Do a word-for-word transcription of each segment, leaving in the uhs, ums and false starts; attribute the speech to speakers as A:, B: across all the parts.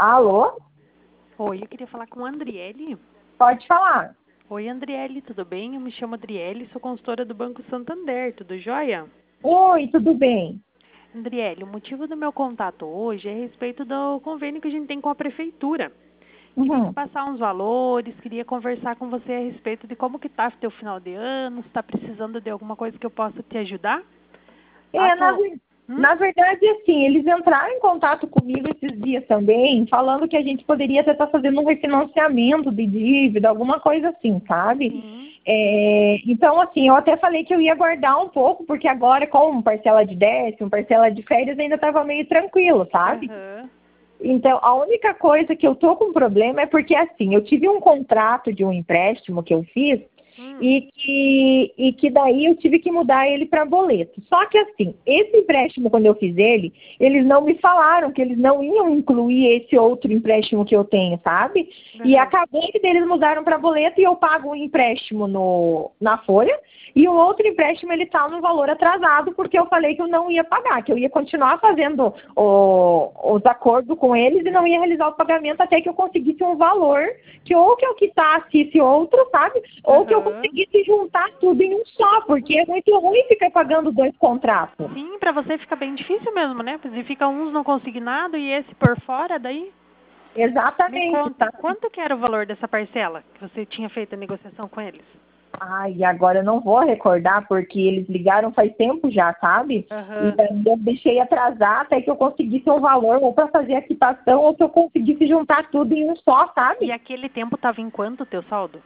A: Alô?
B: Oi, eu queria falar com a Andriele.
A: Pode falar.
B: Oi, Andriele, tudo bem? Eu me chamo Adriele, sou consultora do Banco Santander, tudo jóia?
A: Oi, tudo bem?
B: Andriele, o motivo do meu contato hoje é a respeito do convênio que a gente tem com a Prefeitura. Queria te
A: Uhum.
B: passar uns valores, queria conversar com você a respeito de como que tá o teu final de ano, se está precisando de alguma coisa que eu possa te ajudar.
A: É, na,
B: Atu...
A: ver-
B: Hum?
A: na verdade, assim, eles entraram em contato comigo esses dias também, falando que a gente poderia até estar fazendo um refinanciamento de dívida, alguma coisa assim, sabe?
B: Sim.
A: É, então, assim, eu até falei que eu ia guardar um pouco, porque agora, com parcela de décimo, parcela de férias, ainda estava meio tranquilo, sabe?
B: Aham.
A: Então, a única coisa que eu tô com problema é porque, assim, eu tive um contrato de um empréstimo que eu fiz
B: Hum.
A: e que, e que daí eu tive que mudar ele para boleto. Só que, assim, esse empréstimo, quando eu fiz ele, eles não me falaram que eles não iam incluir esse outro empréstimo que eu tenho, sabe? E
B: Aham.
A: acabou que eles mudaram para boleto e eu pago um empréstimo no, na folha e o outro empréstimo ele está no valor atrasado porque eu falei que eu não ia pagar, que eu ia continuar fazendo o, os acordos com eles e não ia realizar o pagamento até que eu conseguisse um valor que ou que eu quitasse esse outro, sabe? Ou que eu
B: Aham.
A: conseguisse juntar tudo em um só, porque é muito ruim ficar pagando dois contratos.
B: Sim, para você fica bem difícil mesmo, né? Porque fica uns não consignado e esse por fora, daí... Me
A: Exatamente,
B: conta,
A: tá?
B: quanto que era o valor dessa parcela que você tinha feito a negociação com eles?
A: Ai, agora eu não vou recordar, porque eles ligaram faz tempo já, sabe? E
B: Aham.
A: daí eu deixei atrasar até que eu conseguisse um valor, ou para fazer a quitação, ou que eu conseguisse juntar tudo em um só,
B: E
A: sabe?
B: aquele tempo estava em quanto o teu saldo?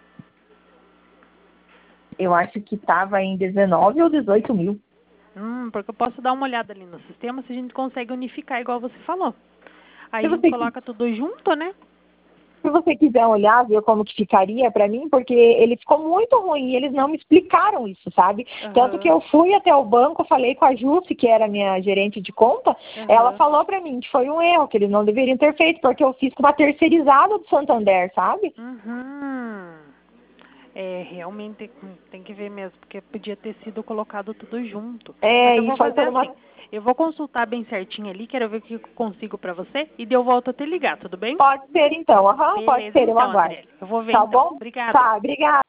A: Eu acho que estava em dezenove ou dezoito mil.
B: Hum, porque eu posso dar uma olhada ali no sistema se a gente consegue unificar igual você falou. Aí
A: Se
B: a gente
A: você, qui-
B: coloca tudo junto, né?
A: se você quiser olhar, ver como que ficaria para mim, porque ele ficou muito ruim, eles não me explicaram isso, sabe? Tanto que
B: Aham,
A: eu fui até o banco, falei com a Jusce, que era minha gerente de conta, ela
B: aham.
A: falou para mim que foi um erro, que eles não deveriam ter feito, porque eu fiz com uma terceirizada do Santander, sabe?
B: Uhum. É, realmente hum, tem que ver mesmo, porque podia ter sido colocado tudo junto. Mas
A: É,
B: eu
A: e
B: vou
A: foi
B: fazer
A: por uma...
B: assim, eu vou consultar bem certinho ali, quero ver o que eu consigo pra você, e daí eu volto a te ligar, tudo bem?
A: Pode ser então, aham, pode
B: Beleza
A: ser, eu
B: então,
A: aguardo.
B: André. Eu vou ver
A: Tá
B: então.
A: bom?
B: Obrigada.
A: Tá, obrigada.